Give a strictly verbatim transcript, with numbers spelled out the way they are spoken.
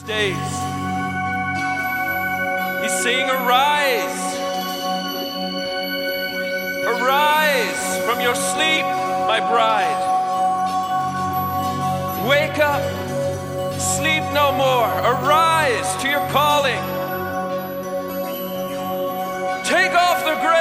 days. He's saying, arise. Arise from your sleep, my bride. Wake up. Sleep no more. Arise to your calling. Take off the grave.